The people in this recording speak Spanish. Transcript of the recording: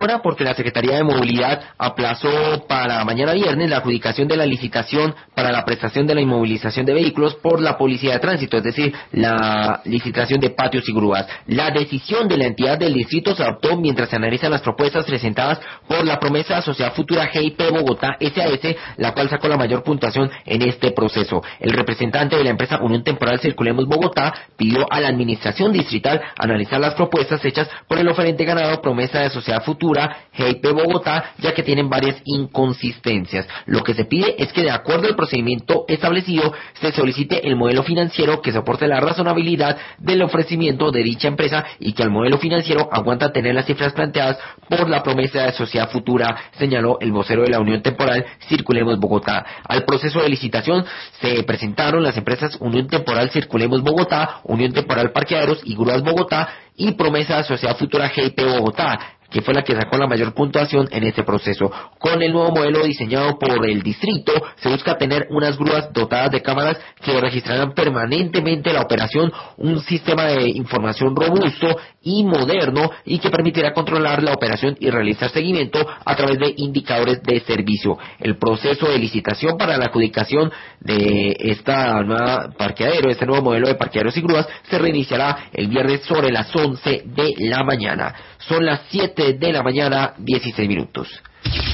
porque la Secretaría de Movilidad aplazó para mañana viernes la adjudicación de la licitación para la prestación de la inmovilización de vehículos por la Policía de Tránsito, es decir, la licitación de patios y grúas. La decisión de la entidad del distrito se adoptó mientras se analizan las propuestas presentadas por la Promesa Sociedad Futura GIP Bogotá SAS, la cual sacó la mayor puntuación en este proceso. El representante de la empresa Unión Temporal Circulemos Bogotá pidió a la administración distrital analizar las propuestas hechas por el oferente ganador Promesa de Sociedad Futura GIP Bogotá, ya que tienen varias inconsistencias. Lo que se pide es que de acuerdo al procedimiento establecido se solicite el modelo financiero que soporte la razonabilidad del ofrecimiento de dicha empresa y que el modelo financiero aguanta tener las cifras planteadas por la Promesa de Sociedad Futura, señaló el vocero de la Unión Temporal Circulemos Bogotá. Al proceso de licitación se presentaron las empresas Unión Temporal Circulemos Bogotá, Unión Temporal Parqueaderos y Grúas Bogotá y Promesa de Sociedad Futura GIP Bogotá, que fue la que sacó la mayor puntuación en este proceso. Con el nuevo modelo diseñado por el distrito, se busca tener unas grúas dotadas de cámaras que registrarán permanentemente la operación, un sistema de información robusto y moderno y que permitirá controlar la operación y realizar seguimiento a través de indicadores de servicio. El proceso de licitación para la adjudicación de esta nueva parqueadero, este nuevo modelo de parqueaderos y grúas, se reiniciará el viernes sobre las 11 de la mañana. Son las 7 de la mañana, 16 minutos.